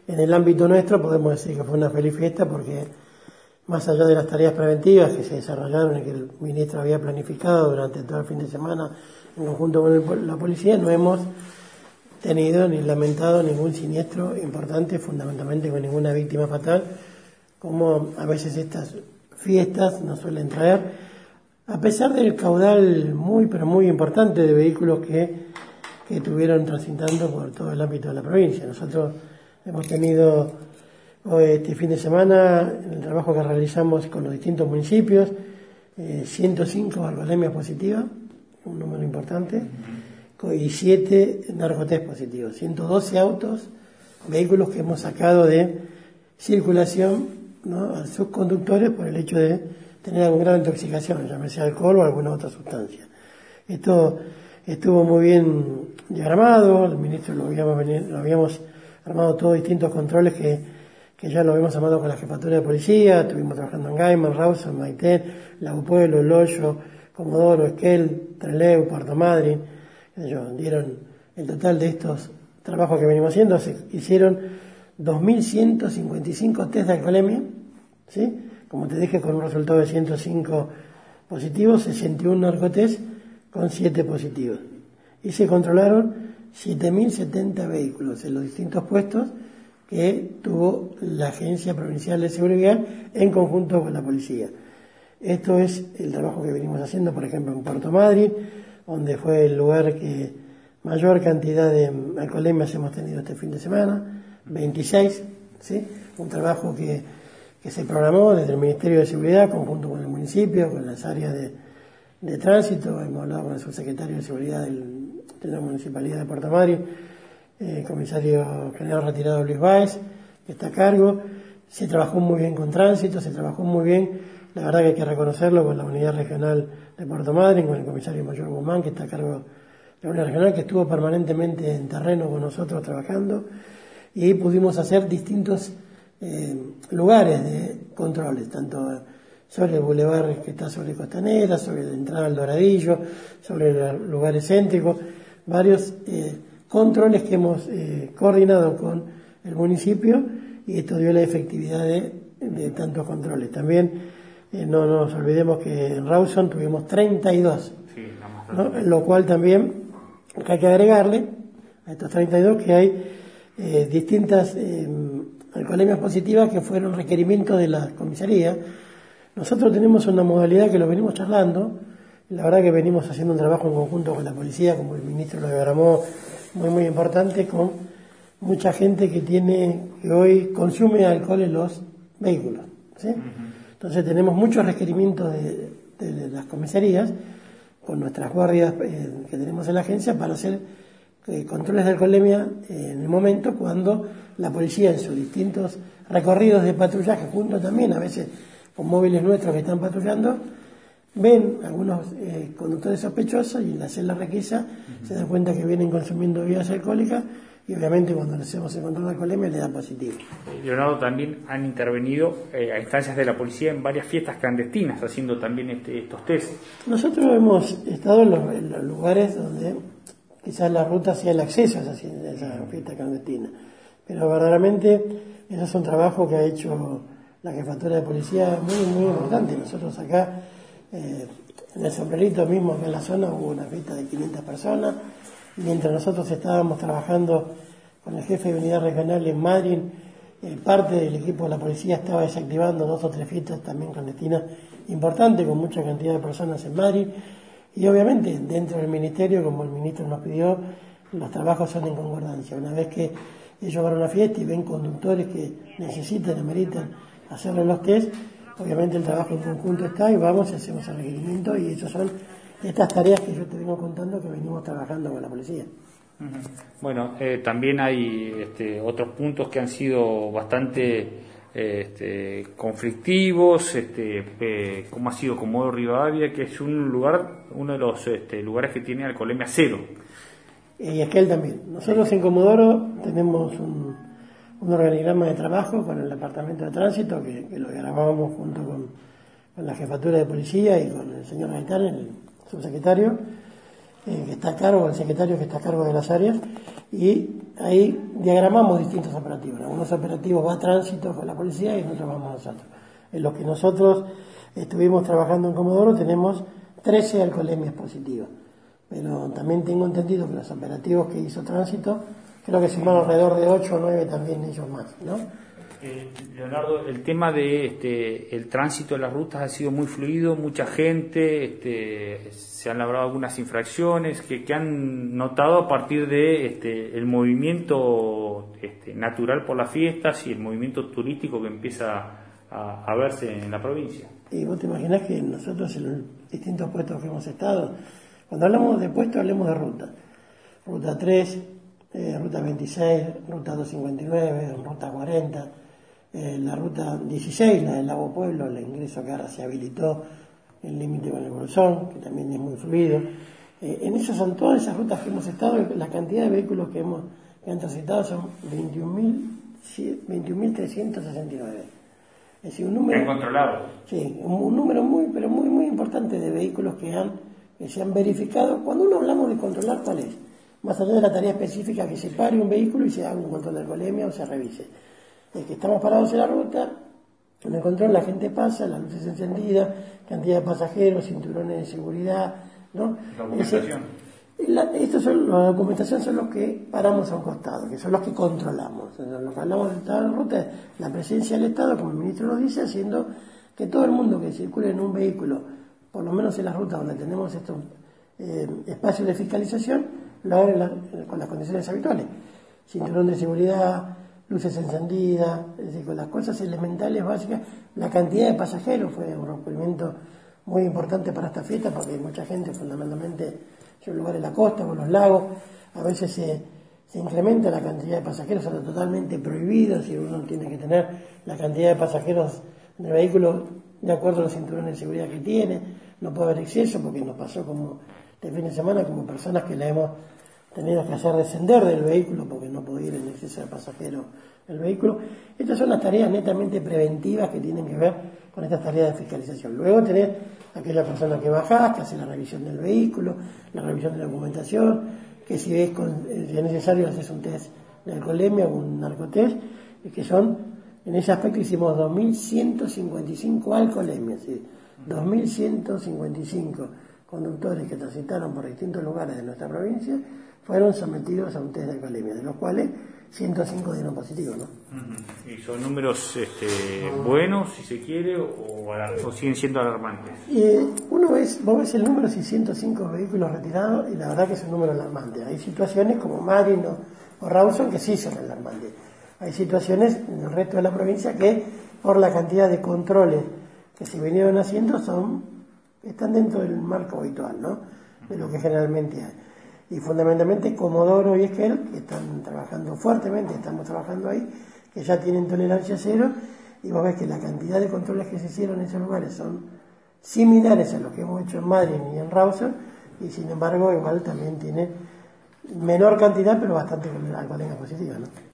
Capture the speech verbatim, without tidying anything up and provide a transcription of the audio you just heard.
En el ámbito nuestro podemos decir que fue una feliz fiesta porque más allá de las tareas preventivas que se desarrollaron y que el ministro había planificado durante todo el fin de semana en conjunto con el, la policía, no hemos tenido ni lamentado ningún siniestro importante, fundamentalmente con ninguna víctima fatal, como a veces estas fiestas nos suelen traer, a pesar del caudal muy pero muy importante de vehículos que, que estuvieron transitando por todo el ámbito de la provincia. Nosotros hemos tenido hoy, este fin de semana, en el trabajo que realizamos con los distintos municipios, eh, ciento cinco alcoholemias positivas, un número importante, y siete narcotest positivos, ciento doce autos, vehículos que hemos sacado de circulación, ¿no?, a sus conductores por el hecho de tener alguna gran intoxicación, llámese alcohol o alguna otra sustancia. Esto estuvo muy bien diagramado, el ministro lo habíamos, venido, lo habíamos armado todos distintos controles que, que ya lo habíamos armado con la jefatura de policía, estuvimos trabajando en Gaiman, Rawson, Maitén, Lago Pueblo, El Hoyo, Comodoro, Esquel, Trelew, Puerto Madryn. Ellos dieron el total de estos trabajos que venimos haciendo, se hicieron dos mil ciento cincuenta y cinco test de alcoholemia, ¿sí? Como te dije, con un resultado de ciento cinco positivos, sesenta y uno narcotest con siete positivos. Y se controlaron siete mil setenta vehículos en los distintos puestos que tuvo la Agencia Provincial de Seguridad en conjunto con la policía. Esto es el trabajo que venimos haciendo, por ejemplo, en Puerto Madryn, donde fue el lugar que mayor cantidad de alcoholemias hemos tenido este fin de semana, veintiséis, ¿sí? Un trabajo que, que se programó desde el Ministerio de Seguridad, conjunto con el municipio, con las áreas de, de tránsito. Hemos hablado con el subsecretario de Seguridad del, de la Municipalidad de Puerto Madryn, el eh, comisario general retirado Luis Báez, que está a cargo. Se trabajó muy bien con tránsito, se trabajó muy bien, la verdad que hay que reconocerlo, con la unidad regional de Puerto Madryn, con el comisario mayor Guzmán, que está a cargo de la unidad regional, que estuvo permanentemente en terreno con nosotros trabajando, y pudimos hacer distintos eh, lugares de controles, tanto sobre el bulevar que está sobre Costanera, sobre la entrada al Doradillo, sobre los lugares céntricos, varios eh, controles que hemos eh, coordinado con el municipio, y esto dio la efectividad de, de tantos controles. También eh, no nos olvidemos que en Rawson tuvimos treinta y dos, sí, ¿no? Lo cual también hay que agregarle a estos treinta y dos que hay eh, distintas eh, alcoholemias positivas que fueron requerimientos de la comisaría. Nosotros tenemos una modalidad que lo venimos charlando, la verdad que venimos haciendo un trabajo en conjunto con la policía, como el ministro lo diagramó, muy muy importante, con mucha gente que tiene, que hoy consume alcohol en los vehículos, ¿sí? Uh-huh. Entonces tenemos muchos requerimientos de, de, de las comisarías, con nuestras guardias eh, que tenemos en la agencia, para hacer eh, controles de alcoholemia eh, en el momento cuando la policía, en sus distintos recorridos de patrullaje, junto también a veces con móviles nuestros que están patrullando, ven algunos eh, conductores sospechosos y al hacer la requisa uh-huh. se dan cuenta que vienen consumiendo bebidas alcohólicas, y obviamente cuando hacemos el control de alcoholemia le da positivo. Leonardo, también han intervenido eh, a instancias de la policía en varias fiestas clandestinas, haciendo también este, estos test. Nosotros hemos estado en los, en los lugares donde quizás la ruta sea el acceso a esa, a esa fiesta clandestina, pero verdaderamente ese es un trabajo que ha hecho la jefatura de policía muy muy importante. Nosotros acá eh, en el Sombrerito mismo, que en la zona, hubo una fiesta de quinientas personas. Mientras nosotros estábamos trabajando con el jefe de unidad regional en Madryn, eh, parte del equipo de la policía estaba desactivando dos o tres fiestas también clandestinas importantes, con mucha cantidad de personas en Madryn, y obviamente dentro del ministerio, como el ministro nos pidió, los trabajos son en concordancia. Una vez que ellos van a una fiesta y ven conductores que necesitan, ameritan hacerle los test, obviamente el trabajo en conjunto está, y vamos y hacemos el requerimiento, y esos son estas tareas que yo te vengo contando que venimos trabajando con la policía. Bueno, eh, también hay este, otros puntos que han sido bastante eh, este, conflictivos, este, eh, como ha sido Comodoro Rivadavia, que es un lugar, uno de los este, lugares que tiene alcoholemia cero. Y aquel también. Nosotros en Comodoro tenemos un, un organigrama de trabajo con el departamento de tránsito que, que lo grabábamos junto con, con la jefatura de policía y con el señor Gaitán, el subsecretario, eh, que está a cargo, el secretario que está a cargo de las áreas, y ahí diagramamos distintos operativos. En algunos operativos va tránsito con la policía y en otros vamos nosotros. En los que nosotros estuvimos trabajando en Comodoro tenemos trece alcoholemias positivas, pero también tengo entendido que los operativos que hizo tránsito creo que sumaron alrededor de ocho o nueve también ellos más, ¿no? Eh, Leonardo, el tema de este, el tránsito de las rutas ha sido muy fluido, mucha gente, este, se han labrado algunas infracciones que, que han notado a partir de este, el movimiento este, natural por las fiestas y el movimiento turístico que empieza a, a verse en la provincia. Y vos te imaginás que nosotros en los distintos puestos que hemos estado, cuando hablamos de puestos hablemos de ruta, ruta tres, eh, ruta veintiséis, ruta doscientos cincuenta y nueve, ruta cuarenta, eh, la ruta dieciséis, la del Lago Pueblo, el ingreso que ahora se habilitó, el límite con el Bolsón, que también es muy fluido. Eh, en esas son todas esas rutas que hemos estado, la cantidad de vehículos que hemos que han transitado son veintiún mil trescientos sesenta y nueve. Es decir, un número, controlado. Sí, un, un número muy, pero muy, muy importante de vehículos que han que se han verificado. Cuando uno hablamos de controlar, ¿cuál es? Más allá de la tarea específica que se pare un vehículo y se haga un control de alcoholemia o se revise. Es que estamos parados en la ruta, en el control la gente pasa, las luces encendidas, cantidad de pasajeros, cinturones de seguridad, ¿no? Documentación. La, estos son, la documentación son los que paramos a un costado, que son los que controlamos. Lo que hablamos del estado de la ruta es la presencia del Estado, como el ministro lo dice, haciendo que todo el mundo que circule en un vehículo, por lo menos en las rutas donde tenemos estos eh, espacios de fiscalización, lo haga la, con las condiciones habituales. Cinturón de seguridad, luces encendidas, es decir, con las cosas elementales básicas. La cantidad de pasajeros fue un requerimiento muy importante para esta fiesta, porque hay mucha gente, fundamentalmente en lugares de la costa, con los lagos, a veces se, se incrementa la cantidad de pasajeros, son totalmente prohibidos, y uno tiene que tener la cantidad de pasajeros en el vehículo de acuerdo a los cinturones de seguridad que tiene, no puede haber exceso, porque nos pasó como este fin de semana, como personas que le hemos tenido que hacer descender del vehículo porque no podía ir en exceso de pasajeros el vehículo. Estas son las tareas netamente preventivas que tienen que ver con estas tareas de fiscalización. Luego tenés aquella persona que bajás, que hace la revisión del vehículo, la revisión de la documentación, que si ves con, si es necesario haces un test de alcoholemia o un narcotest, y que son, en ese aspecto hicimos dos mil ciento cincuenta y cinco alcoholemias, ¿sí? dos mil ciento cincuenta y cinco conductores que transitaron por distintos lugares de nuestra provincia fueron sometidos a un test de alcoholemia, de los cuales ciento cinco dieron positivo, ¿no? Uh-huh. ¿Y son números este, buenos, si se quiere, o, o siguen siendo alarmantes? Y uno ves, vos ves el número, ciento cinco vehículos retirados, y la verdad que es un número alarmante. Hay situaciones como Marin o, o Rawson que sí son alarmantes. Hay situaciones en el resto de la provincia que, por la cantidad de controles que se vinieron haciendo, son están dentro del marco habitual, ¿no? De lo que generalmente hay. Y fundamentalmente Comodoro y Esquel, que están trabajando fuertemente, estamos trabajando ahí, que ya tienen tolerancia cero, y vos ves que la cantidad de controles que se hicieron en esos lugares son similares a los que hemos hecho en Madrid y en Rawson, y sin embargo igual también tiene menor cantidad, pero bastante alcoholemia positiva, ¿no?